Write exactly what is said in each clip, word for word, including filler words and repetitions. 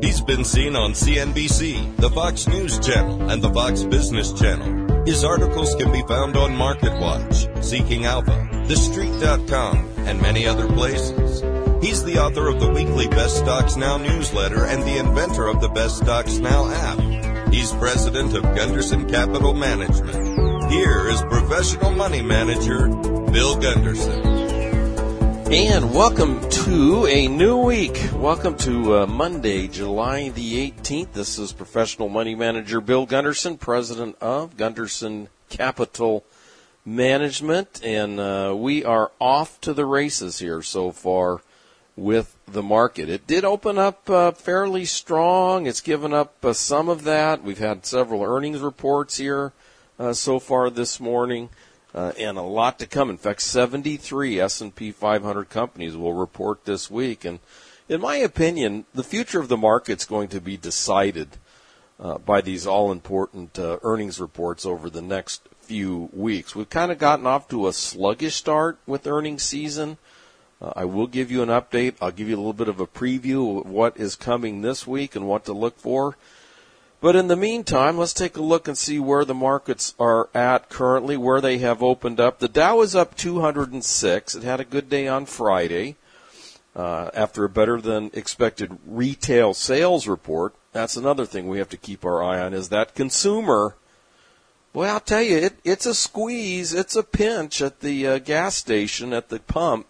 He's been seen on C N B C, the Fox News Channel, and the Fox Business Channel. His articles can be found on MarketWatch, Seeking Alpha, The Street dot com, and many other places. He's the author of the weekly Best Stocks Now newsletter and the inventor of the Best Stocks Now app. He's president of Gunderson Capital Management. Here is professional money manager, Bill Gunderson. And welcome to a new week. Welcome to uh, Monday, July the eighteenth. This is professional money manager Bill Gunderson, president of Gunderson Capital Management. And uh, we are off to the races here so far with the market. It did open up uh, fairly strong. It's given up uh, some of that. We've had several earnings reports here uh, so far this morning. Uh, and a lot to come. In fact, seventy-three S and P five hundred companies will report this week. And in my opinion, the future of the market's going to be decided uh, by these all-important uh, earnings reports over the next few weeks. We've kind of gotten off to a sluggish start with earnings season. Uh, I will give you an update. I'll give you a little bit of a preview of what is coming this week and what to look for. But in the meantime, let's take a look and see where the markets are at currently, where they have opened up. The Dow is up two hundred six. It had a good day on Friday uh, after a better than expected retail sales report. That's another thing we have to keep our eye on, is that consumer. Well, I'll tell you, it, it's a squeeze. It's a pinch at the uh, gas station, at the pump,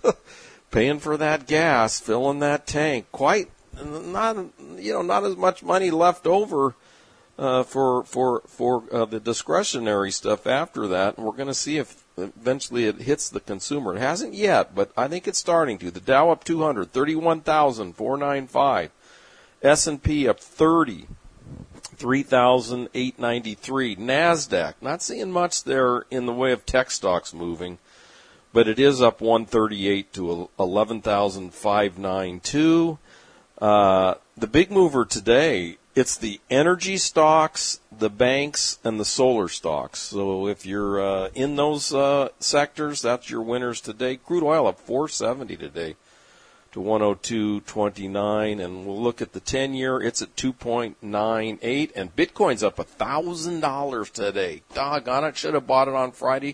paying for that gas, filling that tank. Quite not, you know, not as much money left over uh, for for for uh, the discretionary stuff after that. And we're going to see if eventually it hits the consumer. It hasn't yet, but I think it's starting to. The Dow up two hundred, thirty-one thousand four hundred ninety-five. S and P up thirty, three thousand eight hundred ninety-three. NASDAQ, not seeing much there in the way of tech stocks moving, but it is up one thirty-eight to eleven thousand five hundred ninety-two. Uh, the big mover today, it's the energy stocks, the banks, and the solar stocks. So if you're uh, in those uh, sectors, that's your winners today. Crude oil up four seventy today to one oh two twenty-nine, and we'll look at the ten-year. It's at two point nine eight, and Bitcoin's up one thousand dollars today. Doggone it, should have bought it on Friday.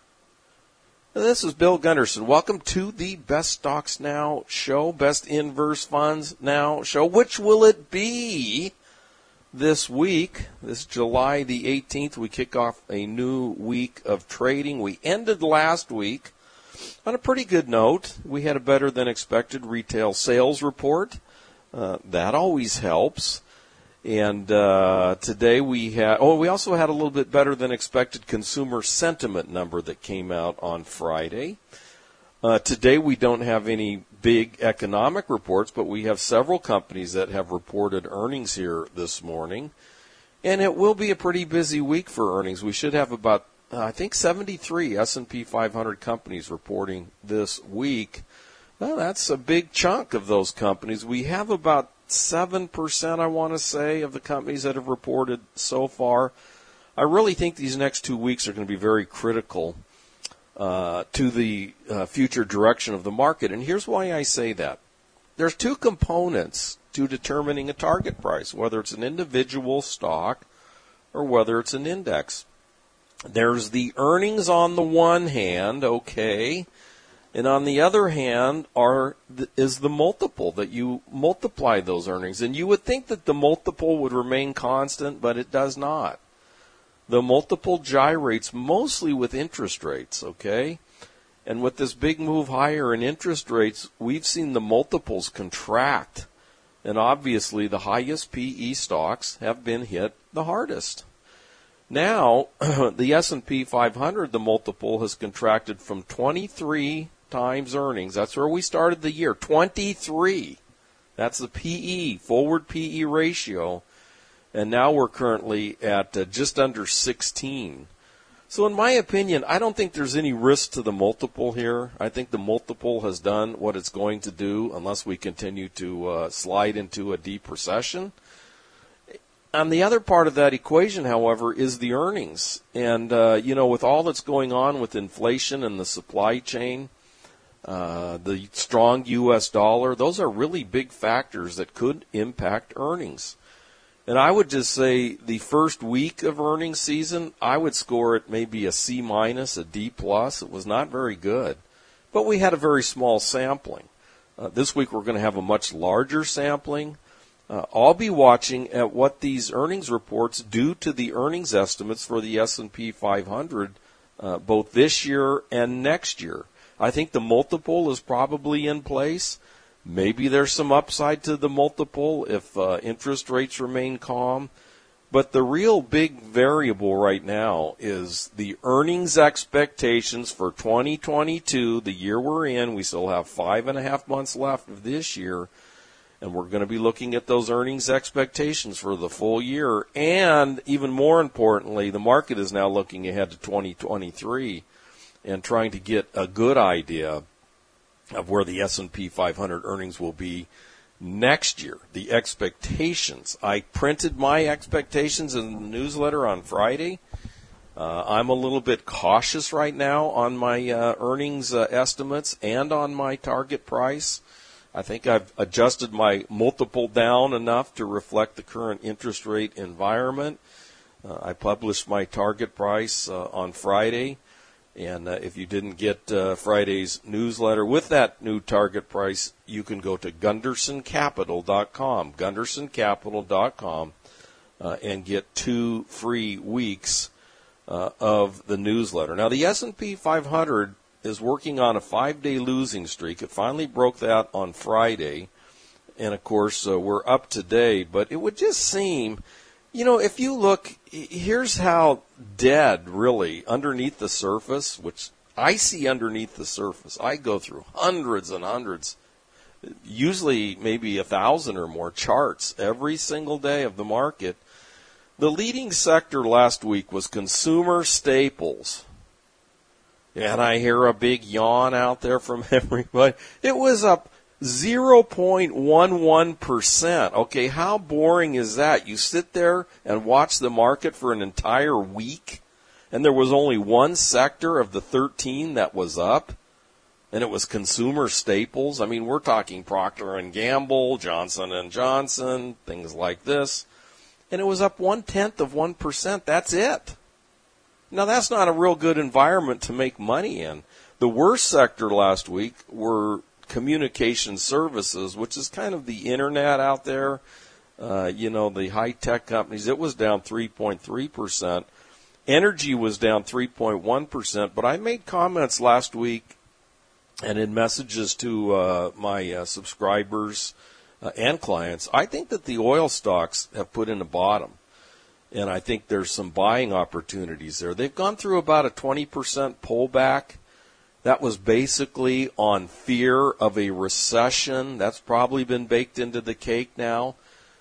This is Bill Gunderson. Welcome to the Best Stocks Now show, Best Inverse Funds Now show. Which will it be this week? This July the eighteenth, we kick off a new week of trading. We ended last week on a pretty good note. We had a better than expected retail sales report. Uh, that always helps. And uh, today we had, oh, we also had a little bit better than expected consumer sentiment number that came out on Friday. Uh, today we don't have any big economic reports, but we have several companies that have reported earnings here this morning. And it will be a pretty busy week for earnings. We should have about, uh, I think, seventy-three S and P five hundred companies reporting this week. Well, that's a big chunk of those companies. We have about seven percent, I want to say, of the companies that have reported so far. I really think these next two weeks are going to be very critical uh, to the uh, future direction of the market. And here's why I say that. There's two components to determining a target price, whether it's an individual stock or whether it's an index. There's the earnings on the one hand, okay, and on the other hand are is the multiple that you multiply those earnings. And you would think that the multiple would remain constant, but it does not. The multiple gyrates mostly with interest rates, okay? And with this big move higher in interest rates, we've seen the multiples contract. And obviously the highest P E stocks have been hit the hardest. Now, the S and P five hundred, the multiple has contracted from twenty-three times earnings. That's where we started the year, twenty-three. That's the P E, forward P E ratio. And now we're currently at uh, just under sixteen. So in my opinion, I don't think there's any risk to the multiple here. I think the multiple has done what it's going to do unless we continue to uh, slide into a deep recession. On the other part of that equation, however, is the earnings. And, uh, you know, with all that's going on with inflation and the supply chain, uh, the strong U S dollar. Those are really big factors that could impact earnings. And I would just say the first week of earnings season, I would score it maybe a C minus, a D plus. It was not very good, but we had a very small sampling. Uh, this week we're going to have a much larger sampling. Uh, I'll be watching at what these earnings reports do to the earnings estimates for the S and P five hundred, uh, both this year and next year. I think the multiple is probably in place. Maybe there's some upside to the multiple if uh, interest rates remain calm. But the real big variable right now is the earnings expectations for twenty twenty-two, the year we're in. We still have five and a half months left of this year, and we're going to be looking at those earnings expectations for the full year. And even more importantly, the market is now looking ahead to twenty twenty-three and trying to get a good idea of where the S and P five hundred earnings will be next year. The expectations. I printed my expectations in the newsletter on Friday. Uh, I'm a little bit cautious right now on my uh, earnings uh, estimates and on my target price. I think I've adjusted my multiple down enough to reflect the current interest rate environment. Uh, I published my target price uh, on Friday. And uh, if you didn't get uh, Friday's newsletter with that new target price, you can go to Gunderson Capital dot com, Gunderson Capital dot com, uh, and get two free weeks uh, of the newsletter. Now, the S and P five hundred is working on a five-day losing streak. It finally broke that on Friday. And, of course, uh, we're up today. But it would just seem... You know, if you look, here's how dead, really, underneath the surface, which I see underneath the surface. I go through hundreds and hundreds, usually maybe a thousand or more charts every single day of the market. The leading sector last week was consumer staples. And I hear a big yawn out there from everybody. It was up zero point one one percent. Okay, how boring is that? You sit there and watch the market for an entire week, and there was only one sector of the thirteen that was up, and it was consumer staples. I mean, we're talking Procter and Gamble, Johnson and Johnson, things like this, and it was up one-tenth of one percent. That's it. Now, that's not a real good environment to make money in. The worst sector last week were communication services, which is kind of the internet out there, uh, you know, the high-tech companies. It was down three point three percent. Energy was down three point one percent, but I made comments last week and in messages to uh, my uh, subscribers uh, and clients. I think that the oil stocks have put in a bottom, and I think there's some buying opportunities there. They've gone through about a twenty percent pullback. That was basically on fear of a recession. That's probably been baked into the cake now.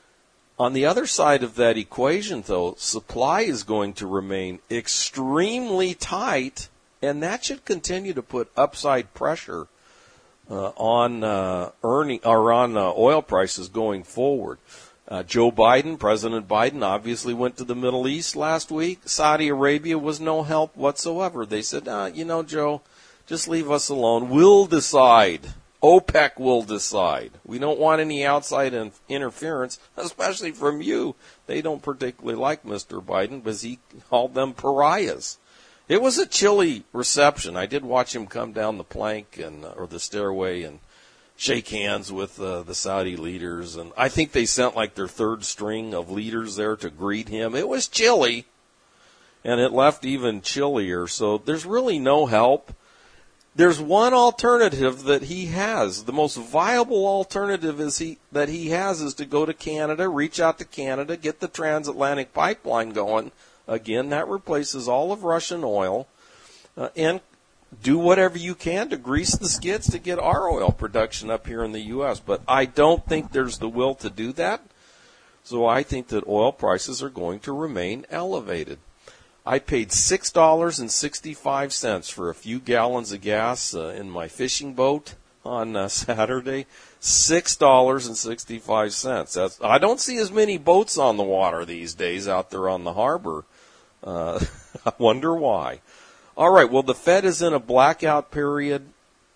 On the other side of that equation, though, supply is going to remain extremely tight, and that should continue to put upside pressure uh, on uh, earning or on uh, oil prices going forward. Uh, Joe Biden, President Biden, obviously went to the Middle East last week. Saudi Arabia was no help whatsoever. They said, ah, you know, Joe, just leave us alone. We'll decide. OPEC will decide. We don't want any outside in- interference, especially from you. They don't particularly like Mister Biden because he called them pariahs. It was a chilly reception. I did watch him come down the plank and or the stairway and shake hands with uh, the Saudi leaders. And I think they sent like their third string of leaders there to greet him. It was chilly, and it left even chillier. So there's really no help. There's one alternative that he has. The most viable alternative is he that he has is to go to Canada, reach out to Canada, get the transatlantic pipeline going. Again, that replaces all of Russian oil, uh, and do whatever you can to grease the skids to get our oil production up here in the U S. But I don't think there's the will to do that. So I think that oil prices are going to remain elevated. I paid six dollars and sixty-five cents for a few gallons of gas uh, in my fishing boat on uh, Saturday. six dollars and sixty-five cents. That's, I don't see as many boats on the water these days out there on the harbor. Uh, I wonder why. All right, well, the Fed is in a blackout period.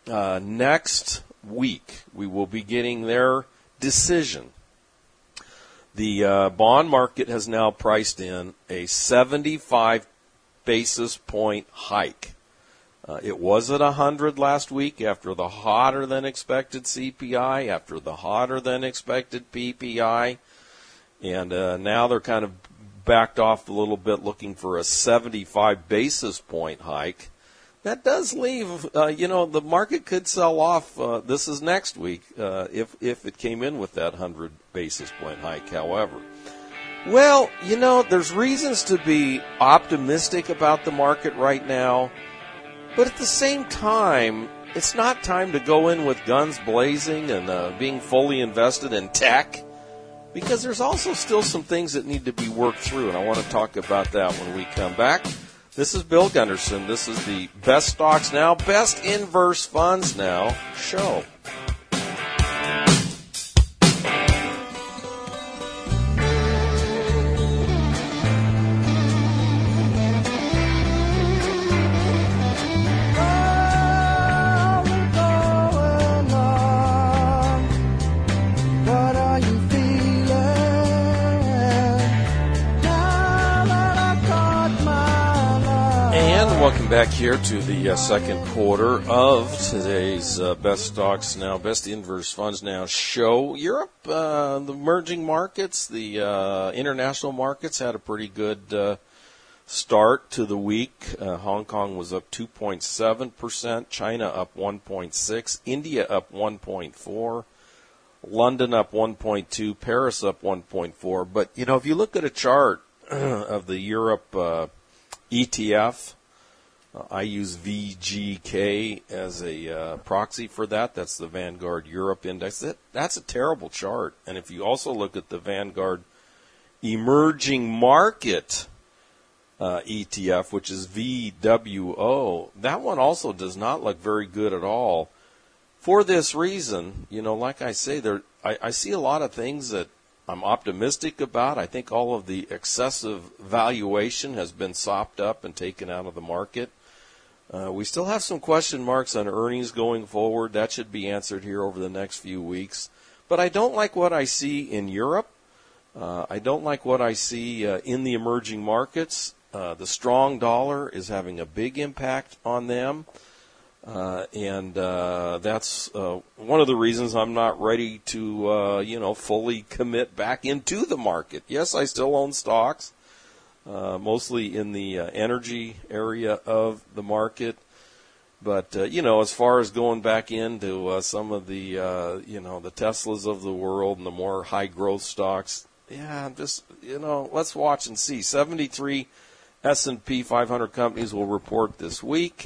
uh, next week we will be getting their decision. The uh, bond market has now priced in a seventy-five basis point hike. Uh, it was at one hundred last week after the hotter than expected C P I, after the hotter than expected P P I, and uh, now they're kind of backed off a little bit looking for a seventy-five basis point hike. That does leave, uh, you know, the market could sell off, uh, this is next week, uh, if, if it came in with that one hundred basis point hike, however. Well, you know, there's reasons to be optimistic about the market right now, but at the same time, it's not time to go in with guns blazing and uh, being fully invested in tech, because there's also still some things that need to be worked through, and I want to talk about that when we come back. This is Bill Gunderson. This is the Best Stocks Now, Best Inverse Funds Now show. Welcome back here to the uh, second quarter of today's uh, Best Stocks Now, Best Inverse Funds Now show. Europe, uh, the emerging markets, the uh, international markets had a pretty good uh, start to the week. Uh, Hong Kong was up two point seven percent, China up one point six percent, India up one point four percent, London up one point two percent, Paris up one point four percent. But, you know, if you look at a chart of the Europe uh, E T F, Uh, I use V G K as a uh, proxy for that. That's the Vanguard Europe Index. That, that's a terrible chart. And if you also look at the Vanguard Emerging Market uh, E T F, which is V W O, that one also does not look very good at all. For this reason, you know, like I say, there I, I see a lot of things that I'm optimistic about. I think all of the excessive valuation has been sopped up and taken out of the market. Uh, we still have some question marks on earnings going forward. That should be answered here over the next few weeks. But I don't like what I see in Europe. Uh, I don't like what I see uh, in the emerging markets. Uh, the strong dollar is having a big impact on them. Uh, and uh, that's uh, one of the reasons I'm not ready to, uh, you know, fully commit back into the market. Yes, I still own stocks. Uh, mostly in the uh, energy area of the market. But, uh, you know, as far as going back into uh, some of the, uh, you know, the Teslas of the world and the more high-growth stocks, yeah, just, you know, let's watch and see. seventy-three S and P five hundred companies will report this week.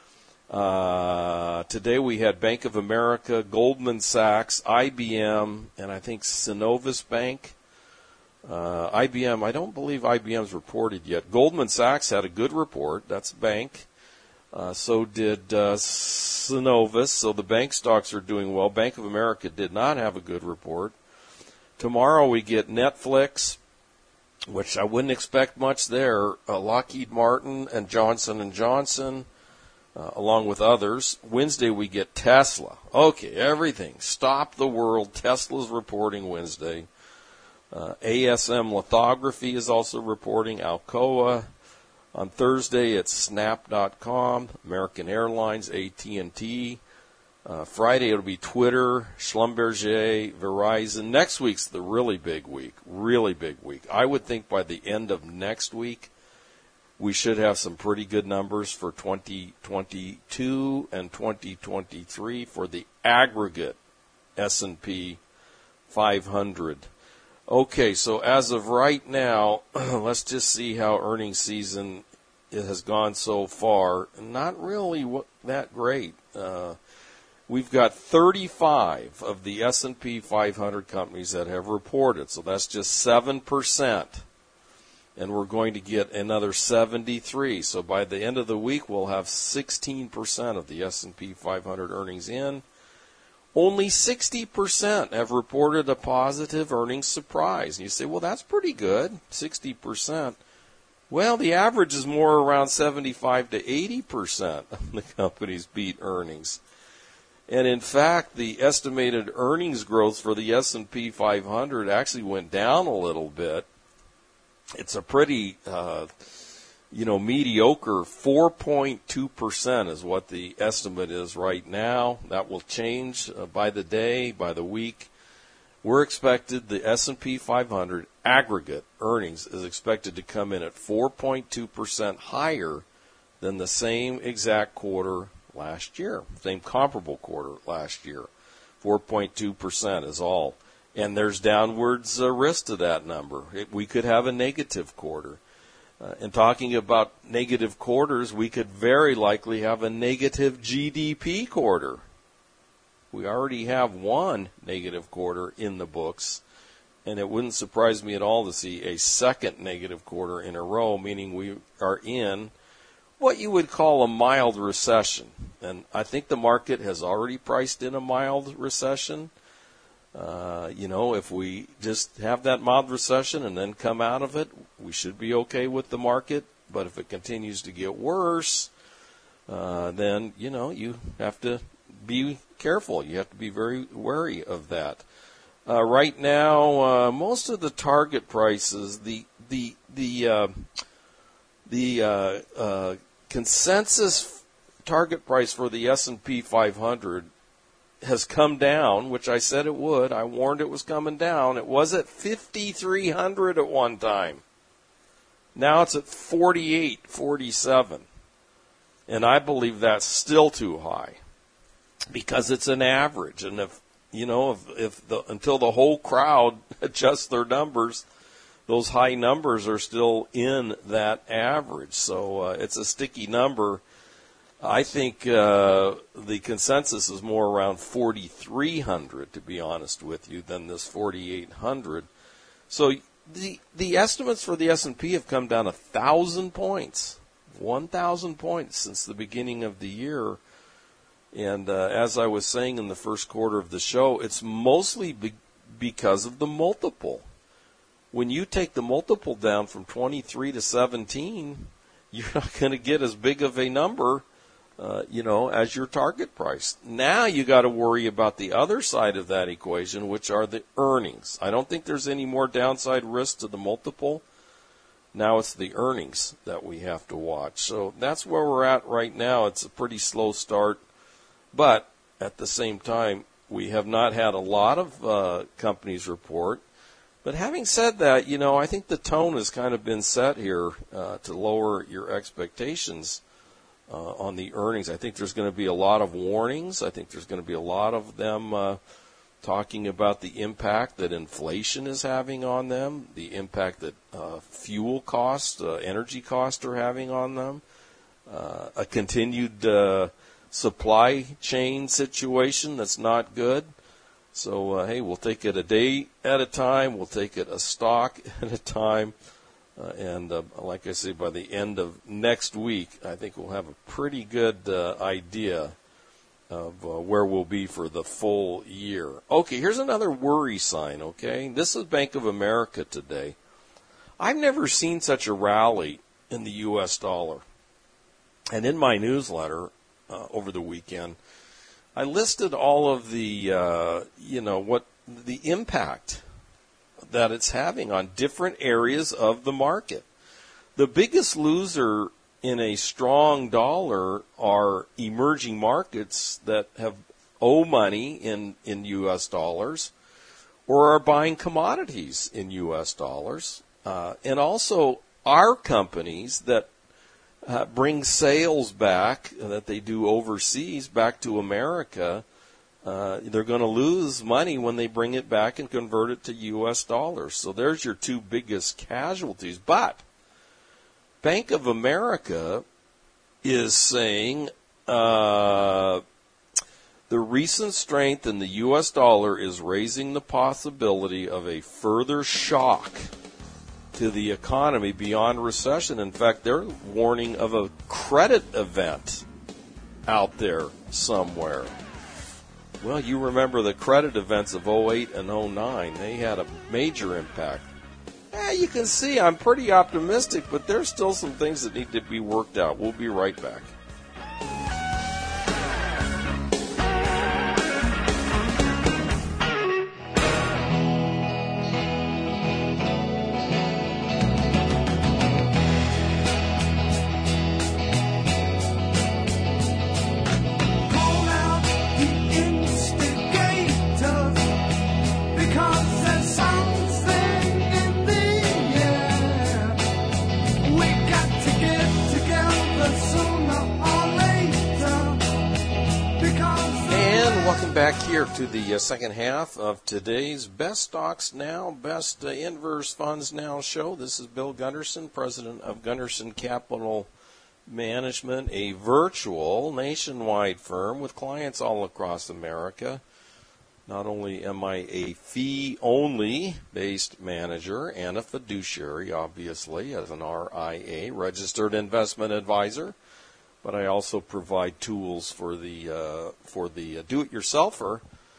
Uh, today we had Bank of America, Goldman Sachs, I B M, and I think Synovus Bank. Uh, I B M, I don't believe I B M's reported yet. Goldman Sachs had a good report. That's a bank. Uh, so did uh, Synovus. So the bank stocks are doing well. Bank of America did not have a good report. Tomorrow we get Netflix, which I wouldn't expect much there. Uh, Lockheed Martin and Johnson and Johnson, uh, along with others. Wednesday we get Tesla. Okay, everything. Stop the world. Tesla's reporting Wednesday. Uh, A S M Lithography is also reporting. Alcoa. On Thursday, it's Snap dot com, American Airlines, A T and T. Uh, Friday, it'll be Twitter, Schlumberger, Verizon. Next week's the really big week, really big week. I would think by the end of next week, we should have some pretty good numbers for twenty twenty-two and twenty twenty-three for the aggregate S and P five hundred. Okay, so as of right now, let's just see how earnings season it has gone so far. Not really that great. Uh, we've got thirty-five of the S and P five hundred companies that have reported, so that's just seven percent. And we're going to get another seventy-three. So by the end of the week, we'll have sixteen percent of the S and P five hundred earnings in. Only sixty percent have reported a positive earnings surprise. And you say, well, that's pretty good, sixty percent. Well, the average is more around seventy-five to eighty percent of the companies beat earnings. And in fact, the estimated earnings growth for the S and P five hundred actually went down a little bit. It's a pretty, uh, you know, mediocre four point two percent is what the estimate is right now. That will change uh, by the day, by the week. We're expected, the S and P five hundred aggregate earnings is expected to come in at four point two percent higher than the same exact quarter last year, same comparable quarter last year. four point two percent is all. And there's downwards uh, risk to that number. It, we could have a negative quarter. Uh, and talking about negative quarters, we could very likely have a negative G D P quarter. We already have one negative quarter in the books, and it wouldn't surprise me at all to see a second negative quarter in a row, meaning we are in what you would call a mild recession. And I think the market has already priced in a mild recession. Uh, you know, if we just have that mild recession and then come out of it, we should be okay with the market. But if it continues to get worse, uh, then, you know, you have to be careful. You have to be very wary of that. Uh, right now, uh, most of the target prices, the the the uh, the uh, uh, consensus target price for the S and P five hundred has come down, which I said it would. I warned it was coming down. It was at fifty-three hundred at one time. Now it's at forty-eight forty-seven. And I believe that's still too high because it's an average. And if, you know, if, if the, until the whole crowd adjusts their numbers, those high numbers are still in that average. So uh, it's a sticky number. I think uh, the consensus is more around forty-three hundred, to be honest with you, than this forty-eight hundred. So the the estimates for the S and P have come down one thousand points, one thousand points since the beginning of the year. And uh, as I was saying in the first quarter of the show, it's mostly be- because of the multiple. When you take the multiple down from twenty-three to seventeen, you're not going to get as big of a number Uh, you know, as your target price. Now you got to worry about the other side of that equation, which are the earnings. I don't think there's any more downside risk to the multiple. Now it's the earnings that we have to watch. So that's where we're at right now. It's a pretty slow start, but at the same time, we have not had a lot of uh, companies report. But having said that, you know, I think the tone has kind of been set here uh, to lower your expectations Uh, on the earnings. I think there's going to be a lot of warnings. I think there's going to be a lot of them uh, talking about the impact that inflation is having on them, the impact that uh, fuel costs, uh, energy costs are having on them, uh, a continued uh, supply chain situation that's not good. So, uh, hey, we'll take it a day at a time. We'll take it a stock at a time. Uh, and uh, like I say, by the end of next week, I think we'll have a pretty good uh, idea of uh, where we'll be for the full year. Okay, here's another worry sign, okay? This is Bank of America today. I've never seen such a rally in the U S dollar. And in my newsletter uh, over the weekend, I listed all of the, uh, you know, what the impact that it's having on different areas of the market. The biggest loser in a strong dollar are emerging markets that have owe money in, in U S dollars or are buying commodities in U S dollars. Uh, and also our companies that uh, bring sales back that they do overseas back to America. Uh, they're going to lose money when they bring it back and convert it to U S dollars. So there's your two biggest casualties. But Bank of America is saying uh, the recent strength in the U S dollar is raising the possibility of a further shock to the economy beyond recession. In fact, they're warning of a credit event out there somewhere. Well, you remember the credit events of oh eight and oh nine. They had a major impact. Eh, you can see I'm pretty optimistic, but there's still some things that need to be worked out. We'll be right back. back here to the uh, second half of today's Best Stocks Now, Best uh, Inverse Funds Now show. This is Bill Gunderson, president of Gunderson Capital Management, a virtual nationwide firm with clients all across America. Not only am I a fee-only based manager and a fiduciary, obviously, as an R I A, registered investment advisor, but I also provide tools for the uh, for the uh, do-it-yourselfer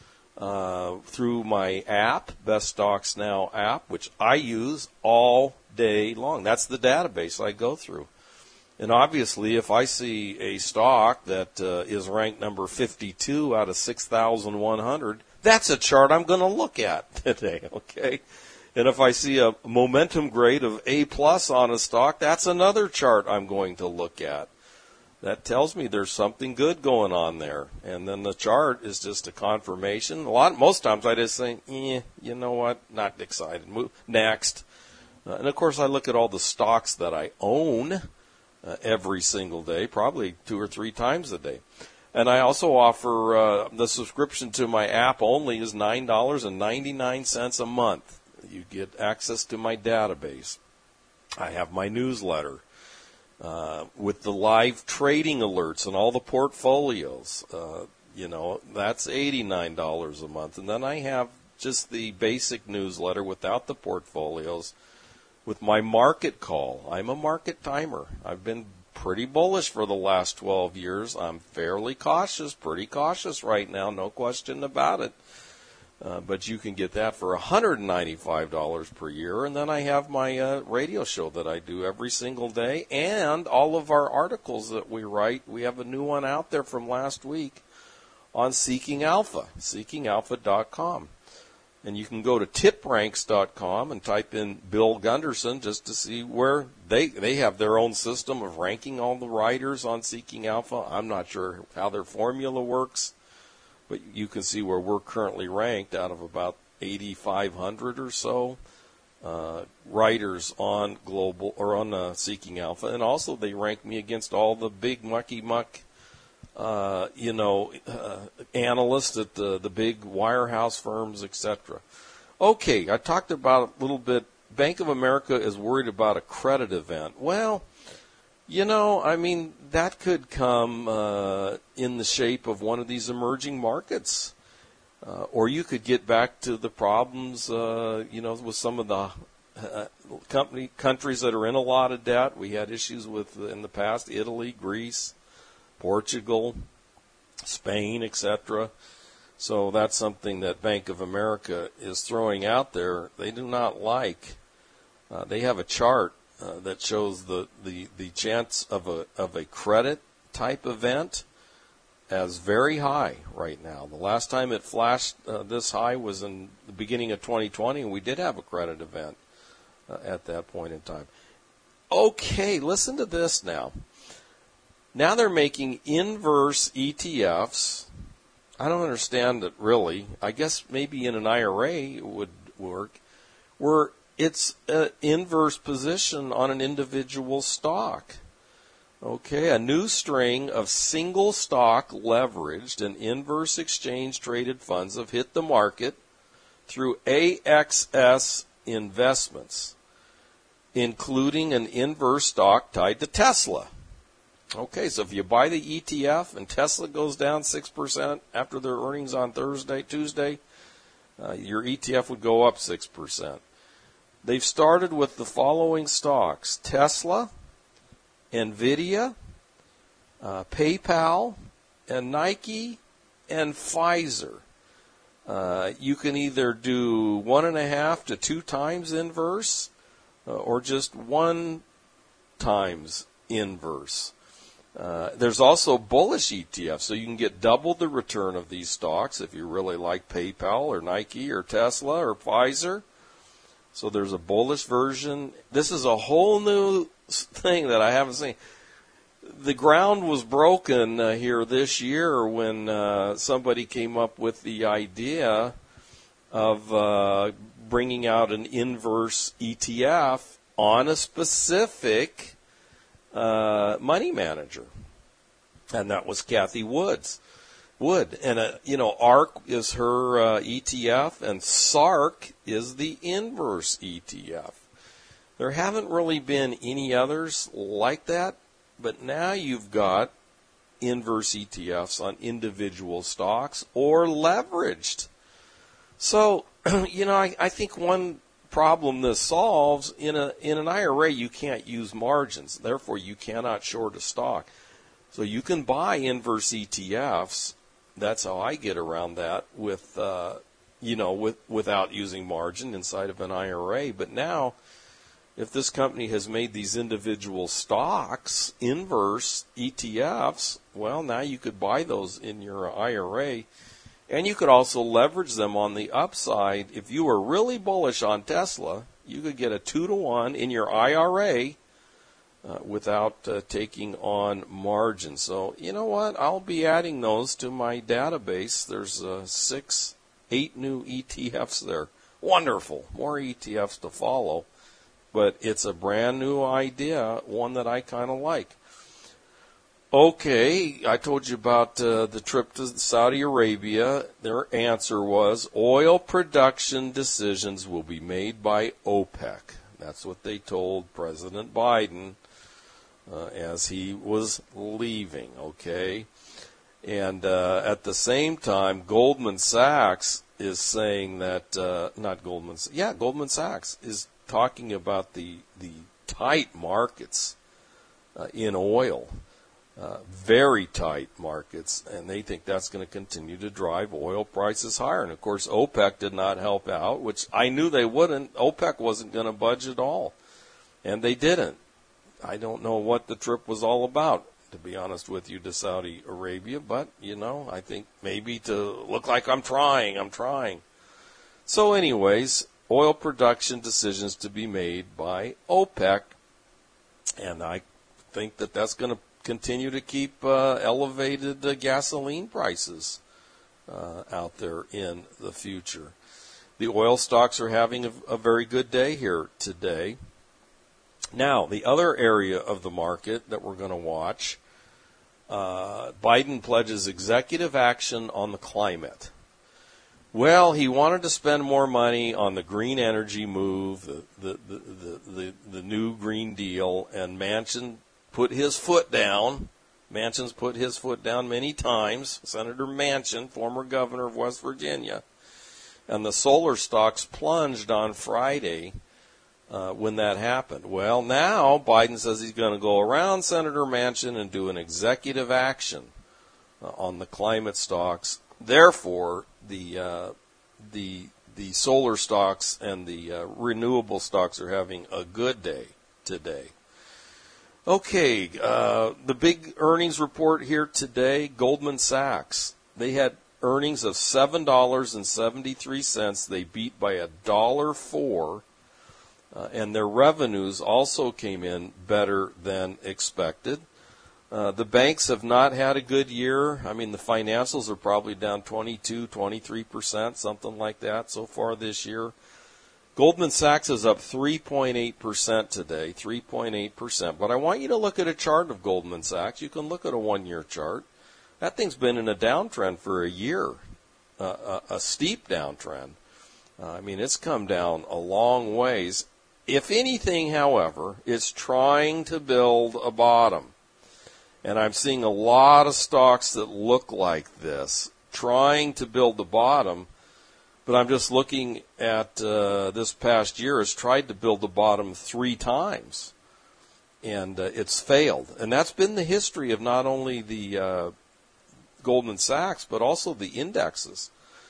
uh, through my app, Best Stocks Now app, which I use all day long. That's the database I go through. And obviously, if I see a stock that uh, is ranked number fifty-two out of six thousand one hundred, that's a chart I'm going to look at today, okay? And if I see a momentum grade of A plus on a stock, that's another chart I'm going to look at. That tells me there's something good going on there. And then the chart is just a confirmation. A lot, most times I just think, eh, you know what, not excited. Move next. Uh, and of course I look at all the stocks that I own uh, every single day, probably two or three times a day. And I also offer uh, the subscription to my app only is nine dollars and ninety-nine cents a month. You get access to my database. I have my newsletter. Uh, with the live trading alerts and all the portfolios, uh, you know, that's eighty-nine dollars a month. And then I have just the basic newsletter without the portfolios with my market call. I'm a market timer. I've been pretty bullish for the last twelve years. I'm fairly cautious, pretty cautious right now, no question about it. Uh, but you can get that for one hundred ninety-five dollars per year. And then I have my uh, radio show that I do every single day, and all of our articles that we write. We have a new one out there from last week on Seeking Alpha, seeking alpha dot com. And you can go to tip ranks dot com and type in Bill Gunderson just to see where they, they have their own system of ranking all the writers on Seeking Alpha. I'm not sure how their formula works, but you can see where we're currently ranked out of about eighty-five hundred or so uh, writers on global or on uh, Seeking Alpha, and also they rank me against all the big mucky muck, uh, you know, uh, analysts at the the big wirehouse firms, et cetera. Okay, I talked about a little bit. Bank of America is worried about a credit event. Well, you know, I mean, that could come uh, in the shape of one of these emerging markets. Uh, or you could get back to the problems, uh, you know, with some of the uh, company countries that are in a lot of debt. We had issues with in the past, Italy, Greece, Portugal, Spain, et cetera. So that's something that Bank of America is throwing out there. They do not like. Uh, they have a chart Uh, that shows the, the, the chance of a of a credit type event as very high right now. The last time it flashed uh, this high was in the beginning of twenty twenty, and we did have a credit event uh, at that point in time. Okay, listen to this now. Now they're making inverse E T Fs. I don't understand it really. I guess maybe in an I R A it would work, where it's an inverse position on an individual stock. Okay, a new string of single stock leveraged and inverse exchange traded funds have hit the market through A X S investments, including an inverse stock tied to Tesla. Okay, so if you buy the E T F and Tesla goes down six percent after their earnings on Thursday, Tuesday, uh, your E T F would go up six percent. They've started with the following stocks: Tesla, NVIDIA, uh, PayPal, and Nike, and Pfizer. Uh, you can either do one and a half to two times inverse, uh, or just one times inverse. Uh, there's also bullish E T Fs, so you can get double the return of these stocks if you really like PayPal or Nike or Tesla or Pfizer. So there's a bullish version. This is a whole new thing that I haven't seen. The ground was broken uh, here this year when uh, somebody came up with the idea of uh, bringing out an inverse E T F on a specific uh, money manager. And that was Cathie Woods. Would. And, uh, you know, ARK is her uh, E T F, and SARK is the inverse E T F. There haven't really been any others like that, but now you've got inverse E T Fs on individual stocks or leveraged. So, you know, I, I think one problem this solves, in a in an I R A, you can't use margins. Therefore, you cannot short a stock. So you can buy inverse E T Fs. That's how I get around that with, uh, you know, with without using margin inside of an I R A. But now, if this company has made these individual stocks inverse E T Fs, well, now you could buy those in your I R A. And you could also leverage them on the upside. If you were really bullish on Tesla, you could get a two to one in your I R A uh, without uh, taking on margin. So, you know what? I'll be adding those to my database. There's uh, six, eight new E T Fs there. Wonderful. More E T Fs to follow. But it's a brand new idea, one that I kind of like. Okay, I told you about uh, the trip to Saudi Arabia. Their answer was oil production decisions will be made by OPEC. That's what they told President Biden uh, as he was leaving, okay? And uh, at the same time, Goldman Sachs is saying that, uh, not Goldman, yeah, Goldman Sachs is talking about the, the tight markets uh, in oil. Uh, very tight markets, and they think that's going to continue to drive oil prices higher. And, of course, OPEC did not help out, which I knew they wouldn't. OPEC wasn't going to budge at all, and they didn't. I don't know what the trip was all about, to be honest with you, to Saudi Arabia, but, you know, I think maybe to look like I'm trying, I'm trying. So, anyways, oil production decisions to be made by OPEC, and I think that that's going to continue to keep uh, elevated uh, gasoline prices uh, out there in the future. The oil stocks are having a, a very good day here today. Now, the other area of the market that we're going to watch, uh, Biden pledges executive action on the climate. Well, he wanted to spend more money on the green energy move, the the the, the, the, the new Green Deal, and Manchin put his foot down. Manchin's put his foot down many times. Senator Manchin, former governor of West Virginia. And the solar stocks plunged on Friday uh, when that happened. Well, now Biden says he's going to go around Senator Manchin and do an executive action uh, on the climate stocks. Therefore, the uh, the the solar stocks and the uh, renewable stocks are having a good day today. Okay, uh, the big earnings report here today, Goldman Sachs. They had earnings of seven dollars and seventy-three cents. They beat by a dollar four, uh, and their revenues also came in better than expected. Uh, the banks have not had a good year. I mean, the financials are probably down twenty-two, twenty-three percent, something like that so far this year. Goldman Sachs is up three point eight percent today, three point eight percent. But I want you to look at a chart of Goldman Sachs. You can look at a one-year chart. That thing's been in a downtrend for a year, uh, a, a steep downtrend. Uh, I mean, it's come down a long ways. If anything, however, it's trying to build a bottom. And I'm seeing a lot of stocks that look like this, trying to build the bottom. But I'm just looking at uh, this past year has tried to build the bottom three times, and uh, it's failed. And that's been the history of not only the uh, Goldman Sachs, but also the indexes.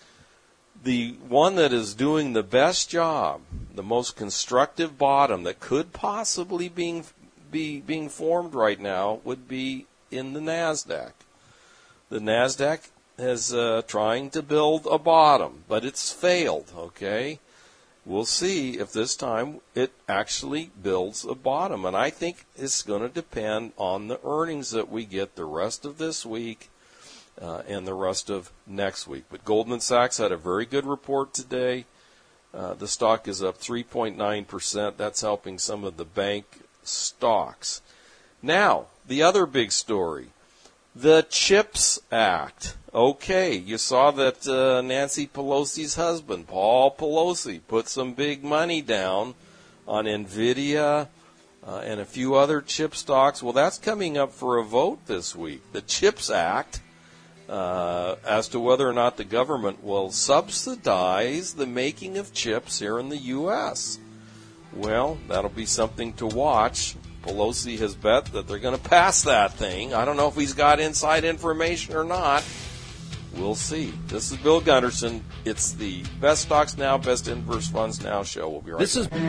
The one that is doing the best job, the most constructive bottom that could possibly being, be being formed right now would be in the NASDAQ. The NASDAQ is uh, trying to build a bottom, but it's failed, okay? We'll see if this time it actually builds a bottom, and I think it's going to depend on the earnings that we get the rest of this week uh, and the rest of next week. But Goldman Sachs had a very good report today. Uh, the stock is up three point nine percent. That's helping some of the bank stocks. Now, the other big story. The CHIPS Act. Okay, you saw that uh, Nancy Pelosi's husband, Paul Pelosi, put some big money down on NVIDIA uh, and a few other chip stocks. Well, that's coming up for a vote this week. The CHIPS Act, uh, as to whether or not the government will subsidize the making of chips here in the U S Well, that'll be something to watch. Pelosi has bet that they're going to pass that thing. I don't know if he's got inside information or not. We'll see. This is Bill Gunderson. It's the Best Stocks Now, Best Inverse Funds Now show. We'll be right this back. Is-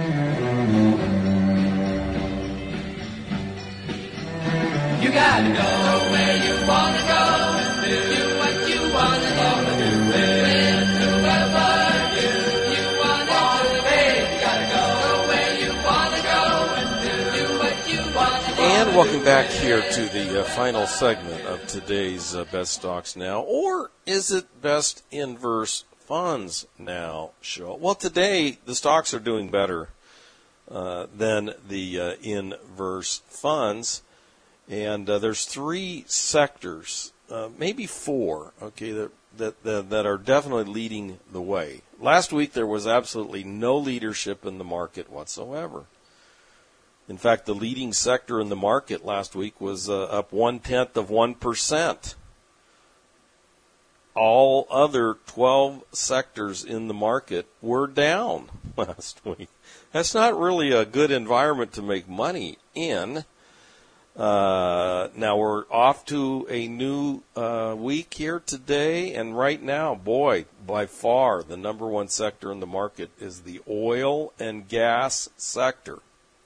you gotta go where you wanna go and do what you wanna go and do it. Whoever you, you wanna do it. You gotta go where you wanna go and do what you wanna do. And welcome back here to the uh, final segment of today's uh, Best Stocks Now, or is it Best Inverse Funds Now show? Well, today the stocks are doing better uh, than the uh, inverse funds, and uh, there's three sectors, uh, maybe four, okay, that, that that that are definitely leading the way. Last week there was absolutely no leadership in the market whatsoever. In fact, the leading sector in the market last week was uh, up one-tenth of one percent. All other twelve sectors in the market were down last week. That's not really a good environment to make money in. Uh, now we're off to a new uh, week here today, and right now, boy, by far, the number one sector in the market is the oil and gas sector.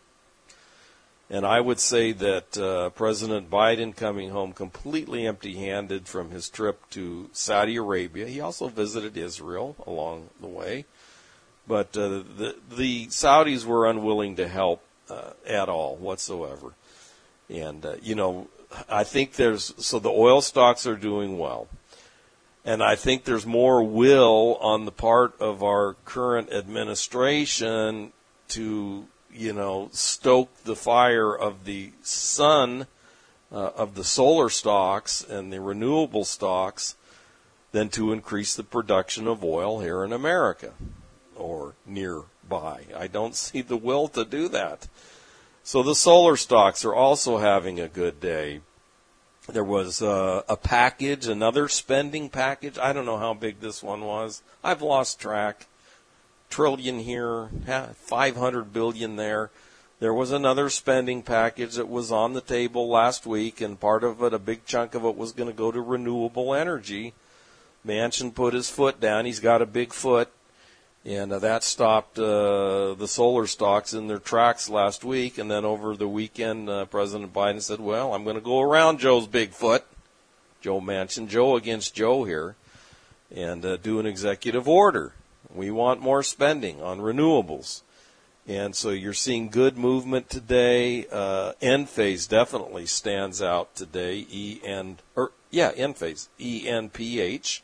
And I would say that uh, President Biden coming home completely empty-handed from his trip to Saudi Arabia. He also visited Israel along the way. But uh, the, the Saudis were unwilling to help uh, at all whatsoever. And, uh, you know, I think there's – so the oil stocks are doing well. And I think there's more will on the part of our current administration to – you know, stoke the fire of the sun, uh, of the solar stocks and the renewable stocks than to increase the production of oil here in America or nearby. I don't see the will to do that. So the solar stocks are also having a good day. There was uh, a package, another spending package. I don't know how big this one was. I've lost track. Trillion here, five hundred billion there. There was another spending package that was on the table last week, and part of it, a big chunk of it, was going to go to renewable energy. Manchin put his foot down. He's got a big foot, and uh, that stopped uh, the solar stocks in their tracks last week. And then over the weekend, uh, President Biden said, well, I'm going to go around Joe's big foot, Joe Manchin, Joe against Joe here, and uh, do an executive order. We want more spending on renewables. And so you're seeing good movement today. Uh, Enphase definitely stands out today. E N, or yeah, Enphase, E N P H.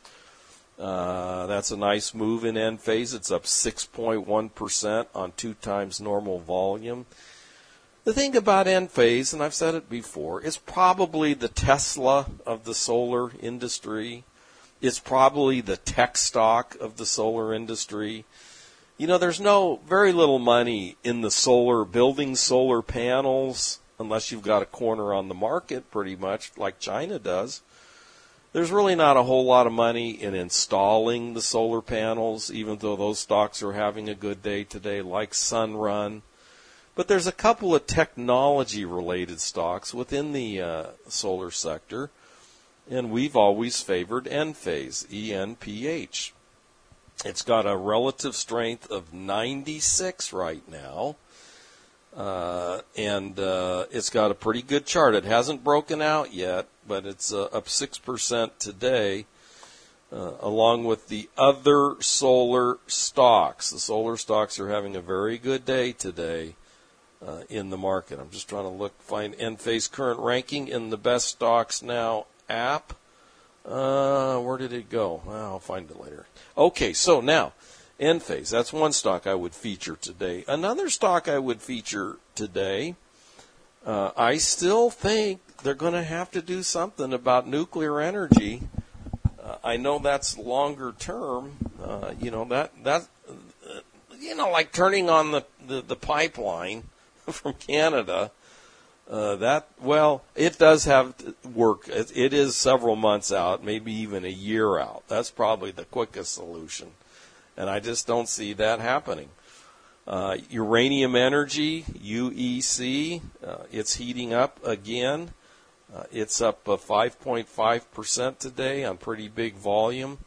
Uh, that's a nice move in Enphase. It's up six point one percent on two times normal volume. The thing about Enphase, and I've said it before, it's probably the Tesla of the solar industry. It's probably the tech stock of the solar industry. You know, there's no, very little money in the solar, building solar panels, unless you've got a corner on the market pretty much, like China does. There's really not a whole lot of money in installing the solar panels, even though those stocks are having a good day today, like Sunrun. But there's a couple of technology-related stocks within the uh, solar sector. And we've always favored Enphase, E N P H. It's got a relative strength of ninety-six right now, uh, and uh, it's got a pretty good chart. It hasn't broken out yet, but it's uh, up six percent today, uh, along with the other solar stocks. The solar stocks are having a very good day today uh, in the market. I'm just trying to look, find Enphase current ranking in the Best Stocks Now app. Uh, where did it go? Well, I'll find it later. Okay, so now, Enphase, that's one stock I would feature today. Another stock I would feature today, uh, I still think they're going to have to do something about nuclear energy. Uh, I know that's longer term. Uh, you know, that, that uh, you know, like turning on the, the, the pipeline from Canada. Uh, that, well, it does have to work. It, it is several months out, maybe even a year out. That's probably the quickest solution. And I just don't see that happening. Uh, uranium energy, U E C, uh, it's heating up again. Uh, it's up uh, five point five percent today on pretty big volume.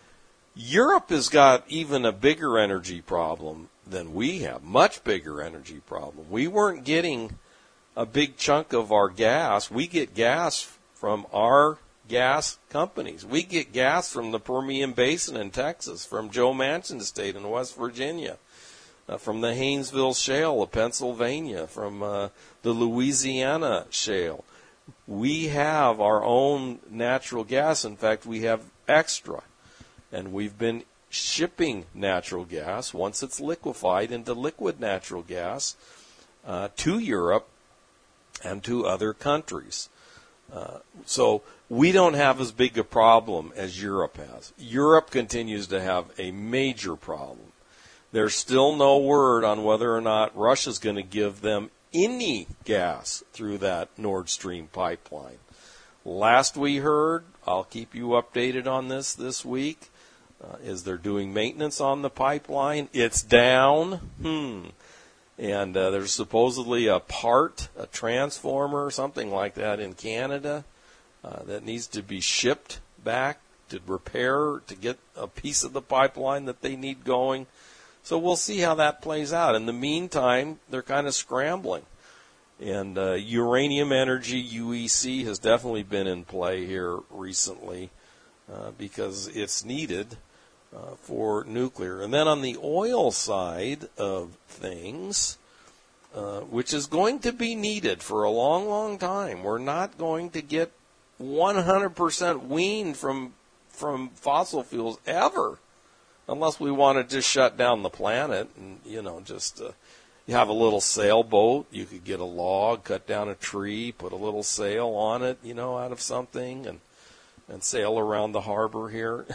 Europe has got even a bigger energy problem than we have, much bigger energy problem. We weren't getting a big chunk of our gas. We get gas from our gas companies. We get gas from the Permian Basin in Texas, from Joe Manchin's state in West Virginia, uh, from the Haynesville Shale of Pennsylvania, from uh, the Louisiana Shale. We have our own natural gas. In fact, we have extra. And we've been shipping natural gas, once it's liquefied, into liquid natural gas uh, to Europe and to other countries. Uh, so we don't have as big a problem as Europe has. Europe continues to have a major problem. There's still no word on whether or not Russia's going to give them any gas through that Nord Stream pipeline. Last we heard, I'll keep you updated on this this week, uh, is they're doing maintenance on the pipeline. It's down. Hmm. And uh, there's supposedly a part, a transformer, something like that in Canada uh, that needs to be shipped back to repair, to get a piece of the pipeline that they need going. So we'll see how that plays out. In the meantime, they're kind of scrambling. And uh, uranium energy, U E C, has definitely been in play here recently uh, because it's needed uh, for nuclear. And then on the oil side of things, uh, which is going to be needed for a long, long time, we're not going to get one hundred percent weaned from from fossil fuels ever, unless we want to just shut down the planet and, you know, just uh, you have a little sailboat. You could get a log, cut down a tree, put a little sail on it, you know, out of something, and and sail around the harbor here.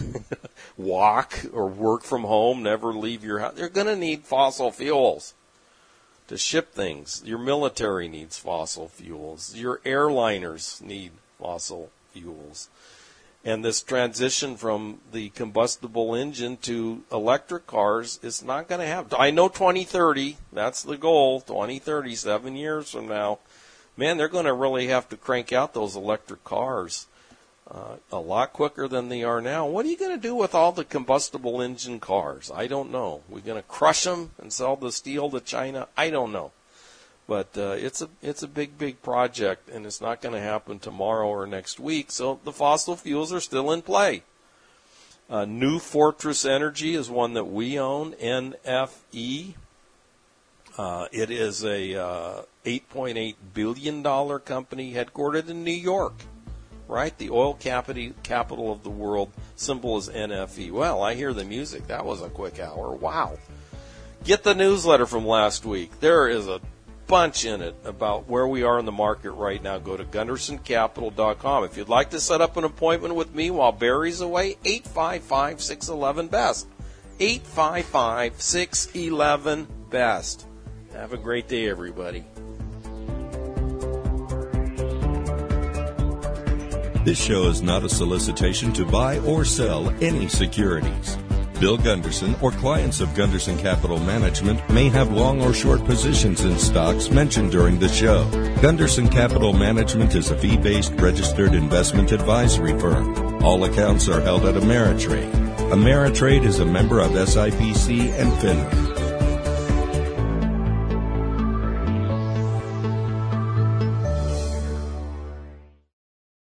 Walk or work from home, never leave your house. You're going to need fossil fuels to ship things. Your military needs fossil fuels. Your airliners need fossil fuels. And this transition from the combustible engine to electric cars is not going to happen. I know twenty thirty, that's the goal, twenty thirty, seven years from now. Man, they're going to really have to crank out those electric cars uh, a lot quicker than they are now. What are you going to do with all the combustible engine cars? I don't know. We're going to crush them and sell the steel to China? I don't know. But uh, it's a it's a big, big project, and it's not going to happen tomorrow or next week. So the fossil fuels are still in play. Uh, New Fortress Energy is one that we own, N F E. Uh, it is a uh, eight point eight billion dollars company headquartered in New York, right? The oil capital, capital of the world. Symbol is N F E. Well, I hear the music. That was a quick hour. Wow. Get the newsletter from last week. There is a bunch in it about where we are in the market right now. Go to Gunderson Capital dot com. If you'd like to set up an appointment with me while Barry's away, eight five five, six one one, B E S T. eight five five, six one one, B E S T. Have a great day, everybody. This show is not a solicitation to buy or sell any securities. Bill Gunderson or clients of Gunderson Capital Management may have long or short positions in stocks mentioned during the show. Gunderson Capital Management is a fee-based registered investment advisory firm. All accounts are held at Ameritrade. Ameritrade is a member of S I P C and FINRA.